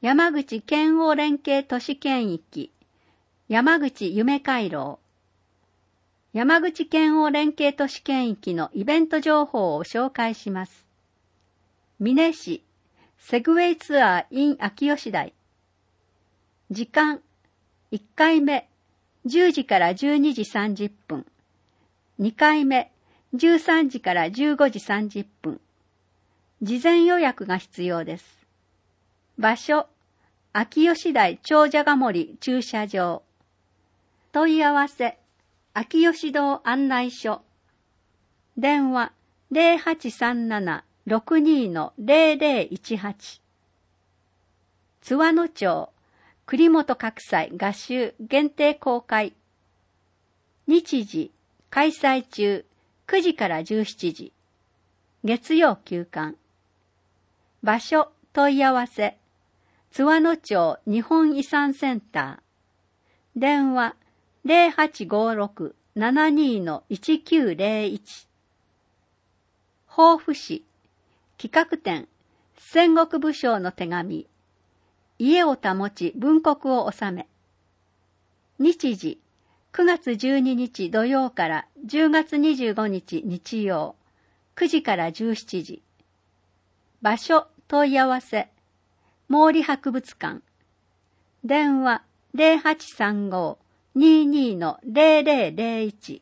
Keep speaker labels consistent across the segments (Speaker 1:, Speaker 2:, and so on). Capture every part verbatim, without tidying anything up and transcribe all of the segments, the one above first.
Speaker 1: 山口県央連携都市圏域、山口夢回廊。山口県央連携都市圏域のイベント情報を紹介します。美祢市、セグウェイツアー in 秋吉台。時間、いっかいめ、じゅうじからじゅうにじさんじゅっぷん。にかいめ、じゅうさんじからじゅうごじさんじゅっぷん。事前予約が必要です。場所、秋吉台長者ヶ森駐車場。問い合わせ、秋吉堂案内所。電話、ゼロはちさんなな ろくに ゼロゼロいちはち。津和野町、栗本閣祭画集限定公開。日時、開催中、くじからじゅうしちじ。月曜休館。場所、問い合わせ。津和野町日本遺産センター。電話、ゼロはちごろく ななに いちきゅうゼロいち。防府市、企画展、戦国武将の手紙。家を保ち文国を治め。日時、くがつじゅうににち土曜からじゅうがつにじゅうごにち日曜、くじからじゅうしちじ。場所、問い合わせ。毛利博物館。電話、ゼロはちさんご にーにー ゼロゼロゼロいち。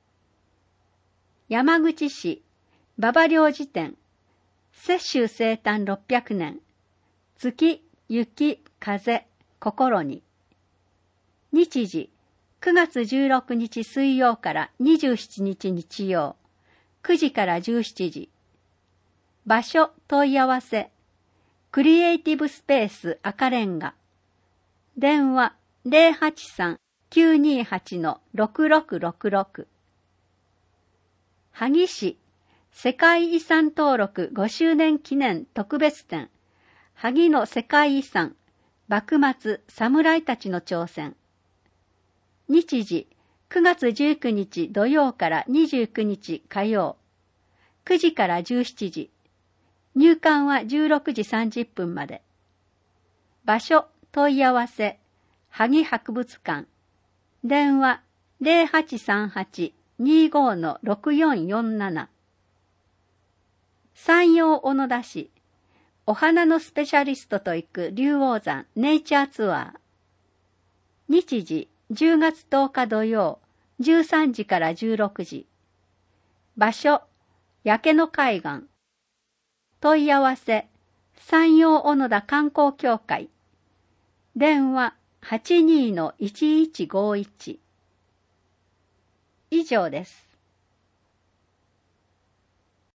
Speaker 1: 山口市、馬場領事展。雪舟生誕ろっぴゃくねん。月、雪、風、心に。日時、くがつじゅうろくにち水曜からにじゅうしちにち日曜、くじからじゅうしちじ。場所、問い合わせ。クリエイティブスペース赤レンガ。電話、ゼロはちさん きゅうにはち ろくろくろくろく。萩市、世界遺産登録ごしゅうねん記念特別展。萩の世界遺産、幕末侍たちの挑戦。日時、くがつじゅうくにち土曜からにじゅうくにち火曜、くじからじゅうしちじ。入館はじゅうろくじさんじゅっぷんまで。場所、問い合わせ、萩博物館。電話、ゼロはちさんはち にーご ろくよんよんなな。山陽小野田市、お花のスペシャリストと行く竜王山ネイチャーツアー。日時、じゅうがつとおか土曜、じゅうさんじからじゅうろくじ。場所、焼け野海岸。問い合わせ、山陽小野田観光協会。電話、はちにー いちいちごいち。以上です。